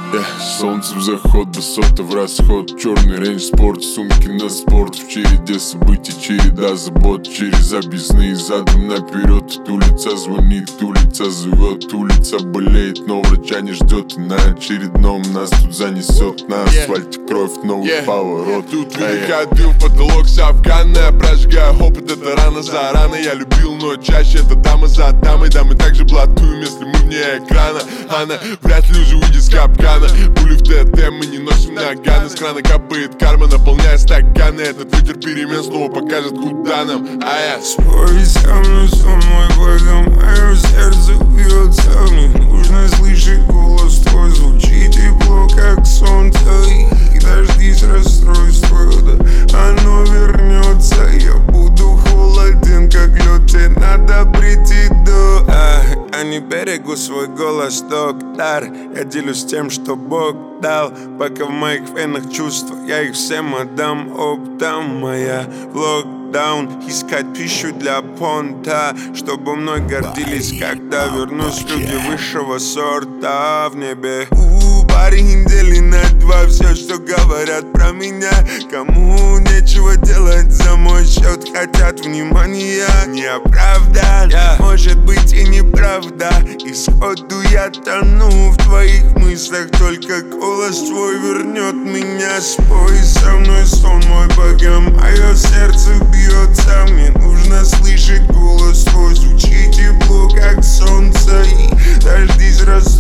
Солнце в заход, высота в расход. Черный рейндж спорт, сумки на спорт. В череде событий, череда забот. Через объездные задом наперед. Улица звонит, улица зовет. Улица болеет, но врача не ждет. И на очередном нас тут занесет. На асфальте кровь, новый поворот. Тут выдыхает дым в потолок, вся афганная. Прожигая опыт, это рано за рано. Я любил, но чаще это дама за дамой. Да, мы также блатуем, если мы вне экрана. Она вряд ли уже выйдет с капкана. Пули в ТТ мы не носим наганы. С крана капает карма, наполняя стаканы. Этот ветер перемен снова покажет, куда нам. Спой со мной, сон мой богом, мое сердце бьется. Мне нужно слышать голос твой, звучит тепло, как солнце. И дождись расстройства, да оно вернется. Я буду холоден, как лед, тебе надо прийти до. Я не берегу свой голос, доктор. Я делюсь тем, что Бог дал. Пока в моих венах чувства, я их всем отдам оптом. Моя локдаун, искать пищу для понта, чтобы мной гордились, когда вернусь. Люди высшего сорта в небе. Парень недели на два, все, что говорят про меня. Кому нечего делать за мой счет, хотят внимания. Не оправдан, может быть и неправда. Исходу я тону в твоих мыслях, только голос твой вернет меня. Спой со мной, сон мой богом, мое сердце бьется. Мне нужно слышать голос твой, звучит тепло, как солнце. И дождись